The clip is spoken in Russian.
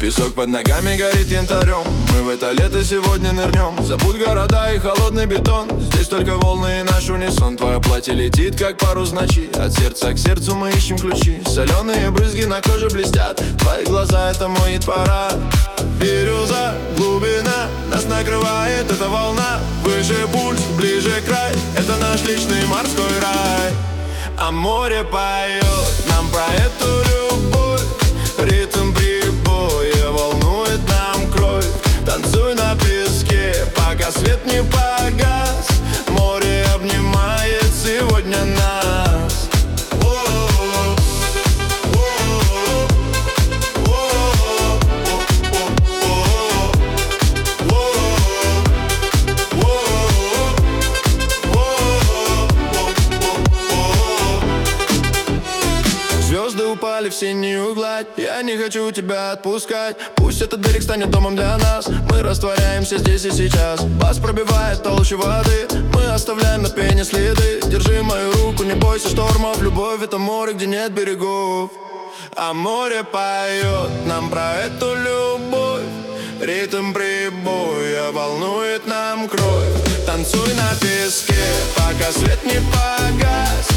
Песок под ногами горит янтарем. Мы в это лето сегодня нырнем. Забудь города и холодный бетон. Здесь только волны и наш унисон. Твое платье летит, как парус ночи. От сердца к сердцу мы ищем ключи. Соленые брызги на коже блестят. Твои глаза — это мой хит-парад. Бирюза, глубина, нас накрывает эта волна. Выше пульс, ближе край. Это наш личный морской рай. А море поет нам про эту любовь. Ритм прибоя волнует нам кровь. Танцуй на песке, пока свет не погас. Море обнимает сегодня нас. Звезды упали в синюю гладь. Я не хочу тебя отпускать. Пусть этот берег станет домом для нас. Мы растворяемся здесь и сейчас. Бас пробивает толщу воды. Мы оставляем на пене следы. Держи мою руку, не бойся штормов. Любовь — это море, где нет берегов. А море поет нам про эту любовь. Ритм прибоя волнует нам кровь. Танцуй на песке, пока свет не погас.